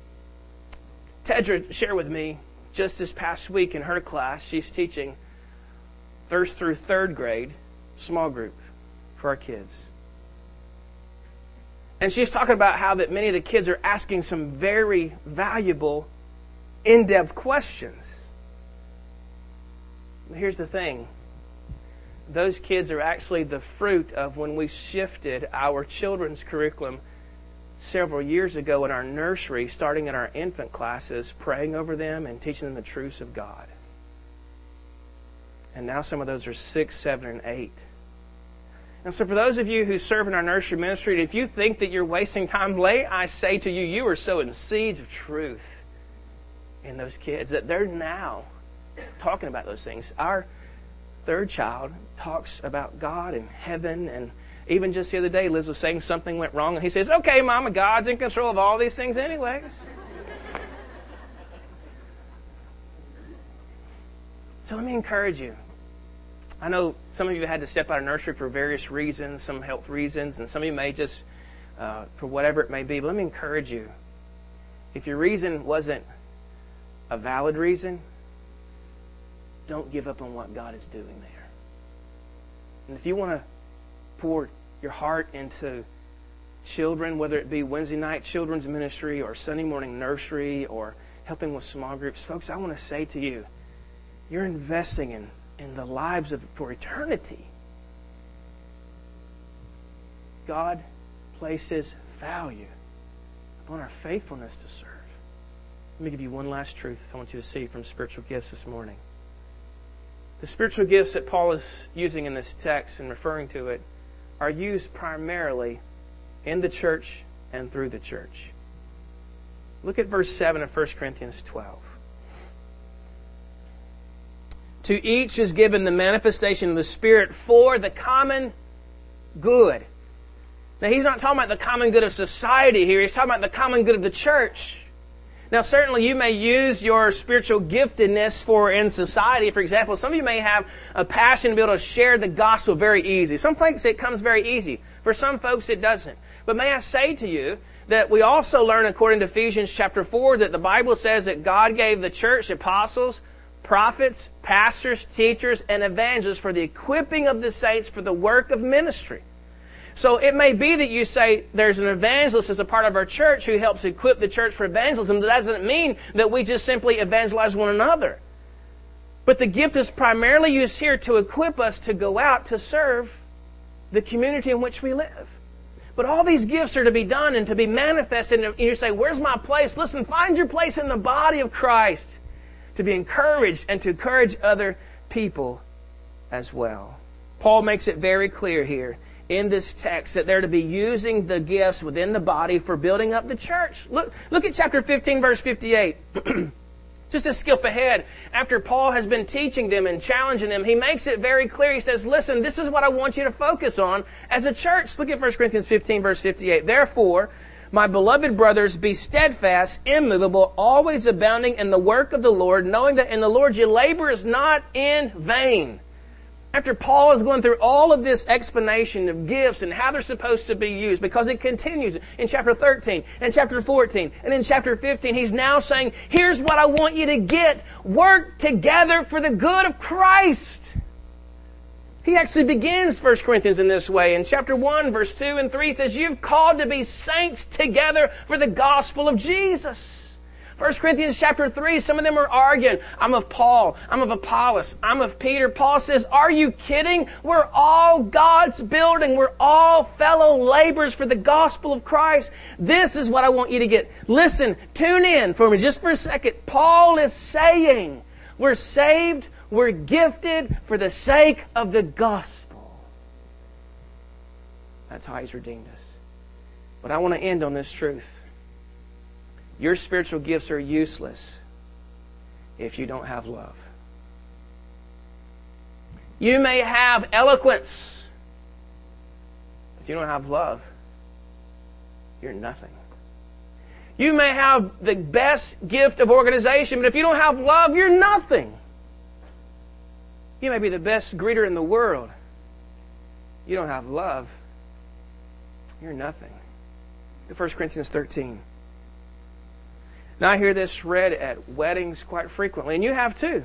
Tedra shared with me just this past week in her class, she's teaching first through third grade small group for our kids. And she's talking about how that many of the kids are asking some very valuable, in-depth questions. Here's the thing. Those kids are actually the fruit of when we shifted our children's curriculum several years ago in our nursery, starting in our infant classes, praying over them and teaching them the truths of God. And now some of those are six, seven, and eight. And so for those of you who serve in our nursery ministry, if you think that you're wasting time late, I say to you, you are sowing seeds of truth in those kids, that they're now talking about those things. Our third child talks about God and heaven, and even just the other day, Liz was saying something went wrong, and he says, okay, Mama, God's in control of all these things anyways. So let me encourage you. I know some of you had to step out of nursery for various reasons, some health reasons, and some of you may just uh, for whatever it may be. But let me encourage you. If your reason wasn't a valid reason, don't give up on what God is doing there. And if you want to pour your heart into children, whether it be Wednesday night children's ministry or Sunday morning nursery or helping with small groups, folks, I want to say to you, you're investing in, in the lives of for eternity. God places value upon our faithfulness to serve. Let me give you one last truth I want you to see from spiritual gifts this morning. The spiritual gifts that Paul is using in this text and referring to it are used primarily in the church and through the church. Look at verse seven of First Corinthians twelve. To each is given the manifestation of the Spirit for the common good. Now, he's not talking about the common good of society here. He's talking about the common good of the church. Now, certainly you may use your spiritual giftedness for in society. For example, some of you may have a passion to be able to share the gospel very easy. Some folks it comes very easy. For some folks it doesn't. But may I say to you that we also learn according to Ephesians chapter four that the Bible says that God gave the church apostles, prophets, pastors, teachers, and evangelists for the equipping of the saints for the work of ministry. So it may be that you say there's an evangelist as a part of our church who helps equip the church for evangelism. That doesn't mean that we just simply evangelize one another. But the gift is primarily used here to equip us to go out to serve the community in which we live. But all these gifts are to be done and to be manifested. And you say, where's my place? Listen, find your place in the body of Christ to be encouraged and to encourage other people as well. Paul makes it very clear here in this text that they're to be using the gifts within the body for building up the church. Look, look at chapter fifteen, verse fifty-eight. Just to skip ahead, after Paul has been teaching them and challenging them, he makes it very clear. He says, listen, this is what I want you to focus on as a church. Look at First Corinthians fifteen, verse fifty-eight. Therefore, my beloved brothers, be steadfast, immovable, always abounding in the work of the Lord, knowing that in the Lord your labor is not in vain. After Paul is going through all of this explanation of gifts and how they're supposed to be used, because it continues in chapter thirteen and chapter fourteen and in chapter fifteen, he's now saying, here's what I want you to get. Work together for the good of Christ. He actually begins First Corinthians in this way. In chapter one, verse two and three, he says, you've called to be saints together for the gospel of Jesus. First Corinthians chapter three, some of them are arguing, I'm of Paul, I'm of Apollos, I'm of Peter. Paul says, are you kidding? We're all God's building. We're all fellow laborers for the gospel of Christ. This is what I want you to get. Listen, tune in for me just for a second. Paul is saying, we're saved, we're gifted for the sake of the gospel. That's how He's redeemed us. But I want to end on this truth. Your spiritual gifts are useless if you don't have love. You may have eloquence, but if you don't have love, you're nothing. You may have the best gift of organization, but if you don't have love, you're nothing. You may be the best greeter in the world. You don't have love, you're nothing. Look at First Corinthians thirteen. Now I hear this read at weddings quite frequently, and you have too.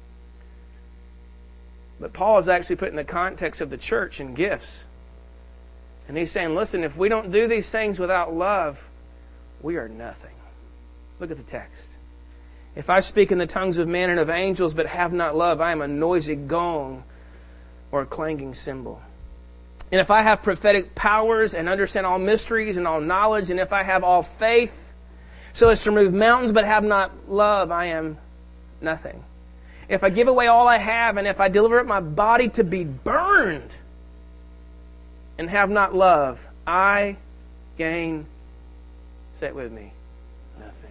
But Paul is actually put in the context of the church and gifts. And he's saying, listen, if we don't do these things without love, we are nothing. Look at the text. If I speak in the tongues of men and of angels, but have not love, I am a noisy gong or a clanging cymbal. And if I have prophetic powers and understand all mysteries and all knowledge, and if I have all faith, so as to remove mountains but have not love, I am nothing. If I give away all I have, and if I deliver up my body to be burned and have not love, I gain, say it with me, nothing.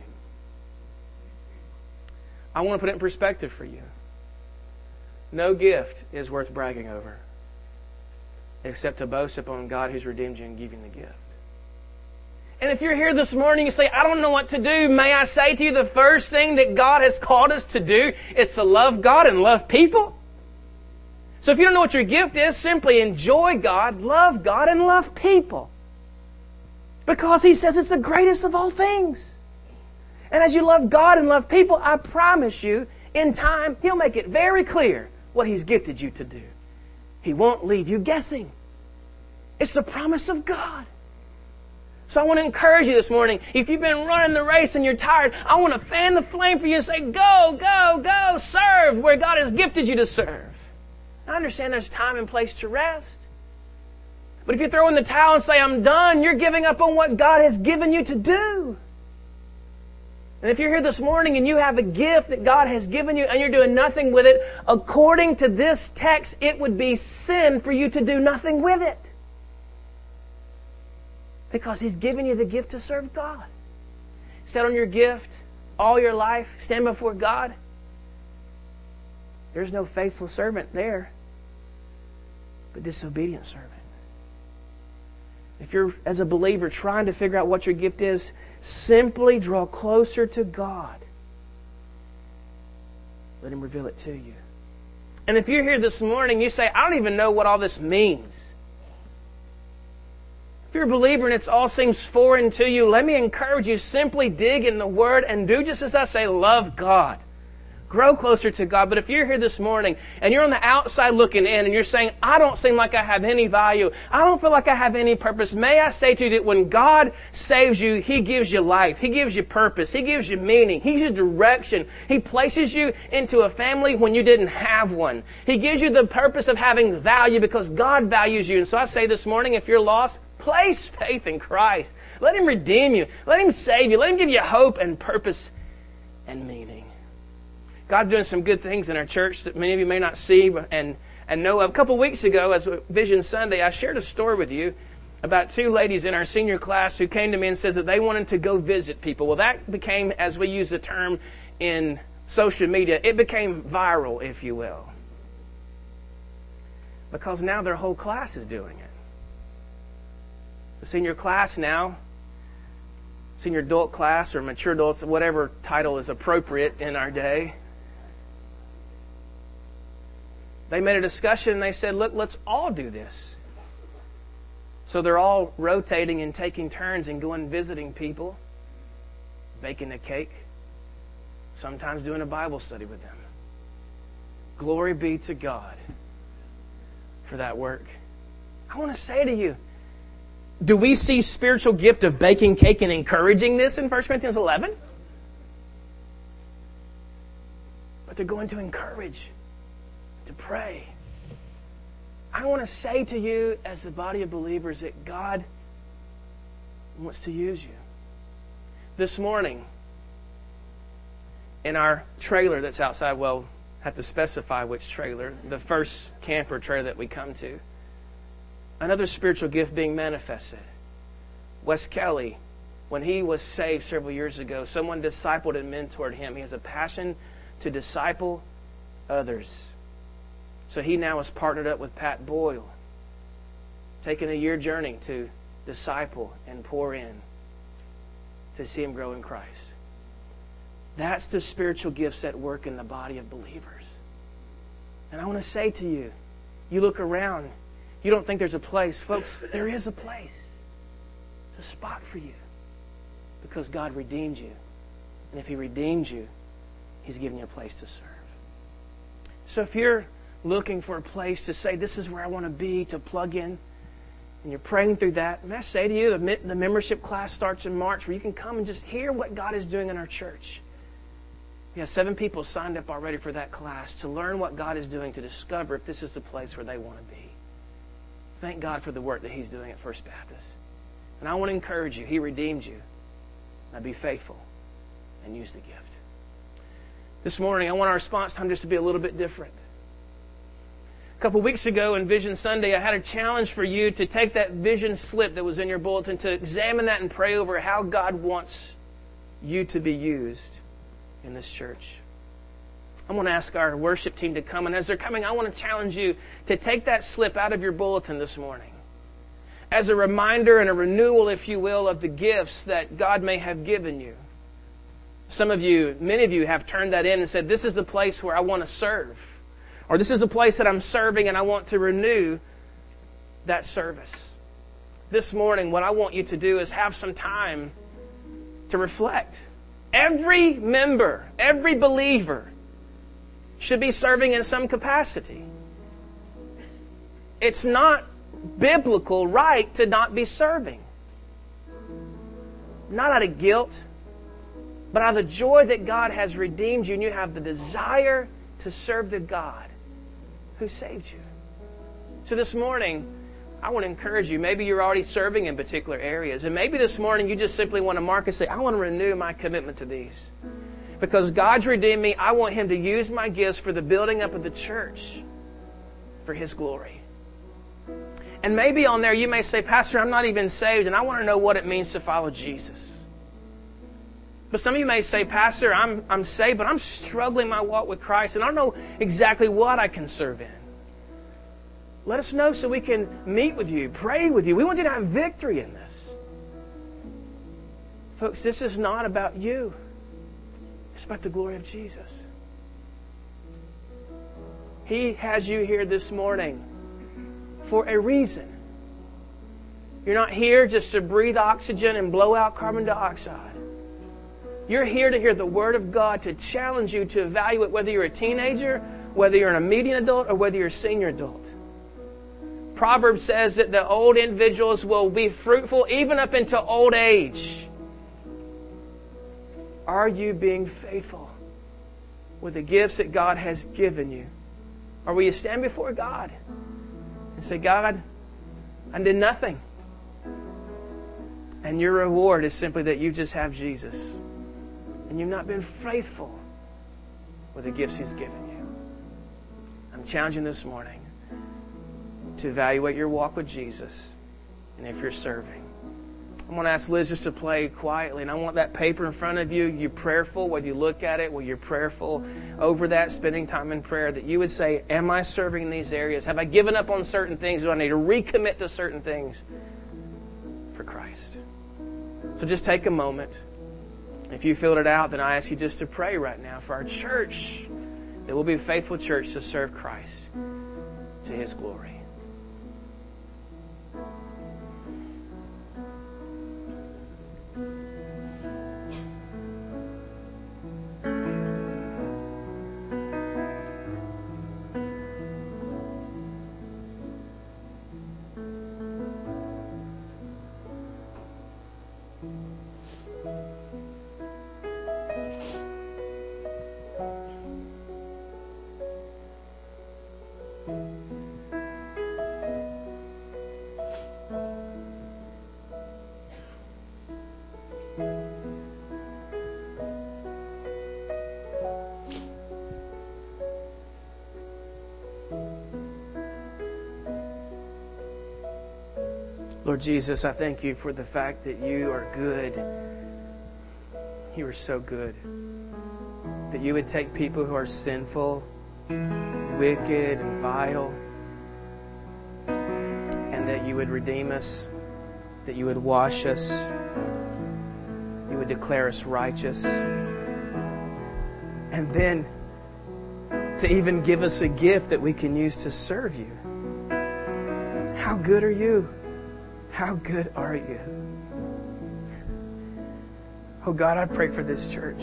I want to put it in perspective for you. No gift is worth bragging over except to boast upon God who's redeemed you and giving the gift. And if you're here this morning, you say, I don't know what to do, may I say to you the first thing that God has called us to do is to love God and love people? So if you don't know what your gift is, simply enjoy God, love God, and love people. Because He says it's the greatest of all things. And as you love God and love people, I promise you, in time, He'll make it very clear what He's gifted you to do. He won't leave you guessing. It's the promise of God. So I want to encourage you this morning. If you've been running the race and you're tired, I want to fan the flame for you and say, go, go, go, serve where God has gifted you to serve. I understand there's time and place to rest. But if you throw in the towel and say, I'm done, you're giving up on what God has given you to do. And if you're here this morning and you have a gift that God has given you and you're doing nothing with it, according to this text, it would be sin for you to do nothing with it. Because He's given you the gift to serve God. Stand on your gift all your life. Stand before God. There's no faithful servant there, but disobedient servant. If you're, as a believer, trying to figure out what your gift is, simply draw closer to God. Let Him reveal it to you. And if you're here this morning, you say, I don't even know what all this means. If you're a believer and it all seems foreign to you, let me encourage you, simply dig in the Word and do just as I say, love God. Grow closer to God. But if you're here this morning and you're on the outside looking in and you're saying, I don't seem like I have any value, I don't feel like I have any purpose, may I say to you that when God saves you, He gives you life. He gives you purpose. He gives you meaning. He gives you direction. He places you into a family when you didn't have one. He gives you the purpose of having value because God values you. And so I say this morning, if you're lost, place faith in Christ. Let Him redeem you. Let Him save you. Let Him give you hope and purpose and meaning. God's doing some good things in our church that many of you may not see and, and know of. A couple weeks ago, as Vision Sunday, I shared a story with you about two ladies in our senior class who came to me and said that they wanted to go visit people. Well, that became, as we use the term in social media, it became viral, if you will. Because now their whole class is doing it. The senior class now, senior adult class or mature adults, whatever title is appropriate in our day, they made a discussion and they said, look, let's all do this. So they're all rotating and taking turns and going visiting people, baking a cake, sometimes doing a Bible study with them. Glory be to God for that work. I want to say to you, do we see spiritual gift of baking cake and encouraging this in First Corinthians eleven? But they're going to encourage, to pray. I want to say to you as the body of believers that God wants to use you. This morning, in our trailer that's outside, well, have to specify which trailer, the first camper trailer that we come to, another spiritual gift being manifested. Wes Kelly, when he was saved several years ago, someone discipled and mentored him. He has a passion to disciple others. So he now is partnered up with Pat Boyle, taking a year journey to disciple and pour in to see him grow in Christ. That's the spiritual gifts at work in the body of believers. And I want to say to you, you look around, you don't think there's a place. Folks, there is a place. It's a spot for you. Because God redeemed you. And if He redeemed you, He's given you a place to serve. So if you're looking for a place to say, this is where I want to be, to plug in, and you're praying through that, may I say to you, the, the membership class starts in March where you can come and just hear what God is doing in our church. We have seven people signed up already for that class to learn what God is doing, to discover if this is the place where they want to be. Thank God for the work that He's doing at First Baptist. And I want to encourage you. He redeemed you. Now be faithful and use the gift. This morning, I want our response time just to be a little bit different. A couple weeks ago in Vision Sunday, I had a challenge for you to take that vision slip that was in your bulletin, to examine that and pray over how God wants you to be used in this church. I want to ask our worship team to come, and as they're coming, I want to challenge you to take that slip out of your bulletin this morning. as a reminder and a renewal, if you will, of the gifts that God may have given you. Some of you, many of you have turned that in and said, this is the place where I want to serve. Or this is the place that I'm serving and I want to renew that service. This morning, what I want you to do is have some time to reflect. Every member, every believer should be serving in some capacity. It's not biblical right to not be serving. Not out of guilt, but out of the joy that God has redeemed you and you have the desire to serve the God who saved you. So this morning, I want to encourage you. Maybe you're already serving in particular areas. And maybe this morning you just simply want to mark and say, I want to renew my commitment to these. Because God's redeemed me, I want Him to use my gifts for the building up of the church for His glory. And maybe on there you may say, Pastor, I'm not even saved and I want to know what it means to follow Jesus. But some of you may say, Pastor, I'm, I'm saved, but I'm struggling my walk with Christ and I don't know exactly what I can serve in. Let us know so we can meet with you, pray with you. We want you to have victory in this. Folks, this is not about you. It's about the glory of Jesus. He has you here this morning for a reason. You're not here just to breathe oxygen and blow out carbon dioxide. You're here to hear the Word of God, to challenge you to evaluate whether you're a teenager, whether you're a median adult, or whether you're a senior adult. Proverbs says that the old individuals will be fruitful even up into old age. Are you being faithful with the gifts that God has given you? Or will you stand before God and say, God, I did nothing. And your reward is simply that you just have Jesus. And you've not been faithful with the gifts He's given you. I'm challenging this morning to evaluate your walk with Jesus and if you're serving. I'm going to ask Liz just to play quietly, and I want that paper in front of you. You're prayerful, whether you look at it, whether you're prayerful over that, spending time in prayer, that you would say, am I serving in these areas? Have I given up on certain things? Do I need to recommit to certain things for Christ? So just take a moment. If you filled it out, then I ask you just to pray right now for our church, that we'll be a faithful church to serve Christ to His glory. Lord Jesus, I thank you for the fact that you are good. You are so good. That you would take people who are sinful, wicked, and vile, and that you would redeem us, that you would wash us, you would declare us righteous, and then to even give us a gift that we can use to serve you. How good are you? How good are you? Oh God, I pray for this church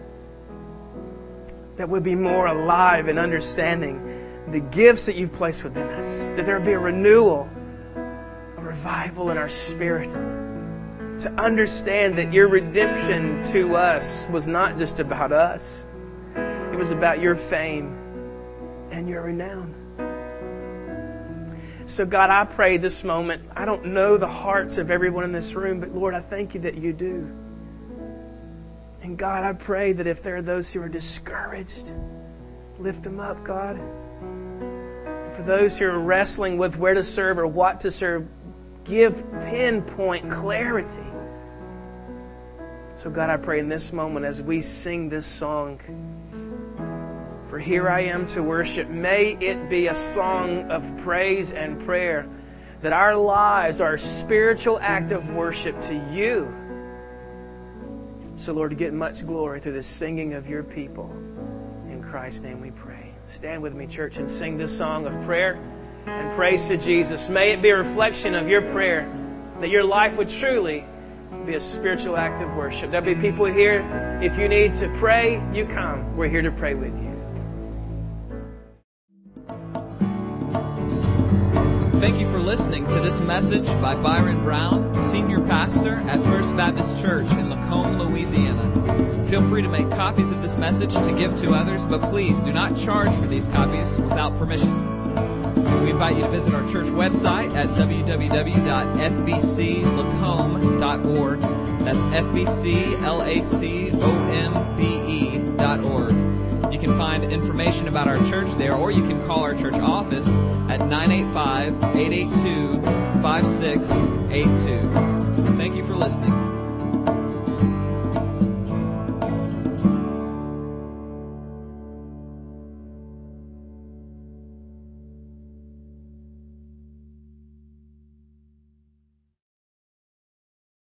that would be more alive in understanding the gifts that you've placed within us. That there would be a renewal, a revival in our spirit. To understand that your redemption to us was not just about us. It was about your fame and your renown. So God, I pray this moment, I don't know the hearts of everyone in this room, but Lord, I thank you that you do. And God, I pray that if there are those who are discouraged, lift them up, God. And for those who are wrestling with where to serve or what to serve, give pinpoint clarity. So God, I pray in this moment as we sing this song, for here I am to worship, may it be a song of praise and prayer that our lives are a spiritual act of worship to you. So, Lord, get much glory through the singing of your people. In Christ's name we pray. Stand with me, church, and sing this song of prayer and praise to Jesus. May it be a reflection of your prayer, that your life would truly be a spiritual act of worship. There'll be people here. If you need to pray, you come. We're here to pray with you. Thank you for listening to this message by Byron Brown, Senior Pastor at First Baptist Church in Lacombe, Louisiana. Feel free to make copies of this message to give to others, but please do not charge for these copies without permission. We invite you to visit our church website at w w w dot f b c lacombe dot org. That's F B C L A C O M B E dot org. You can find information about our church there, or you can call our church office at nine eight five, eight eight two, five six eight two.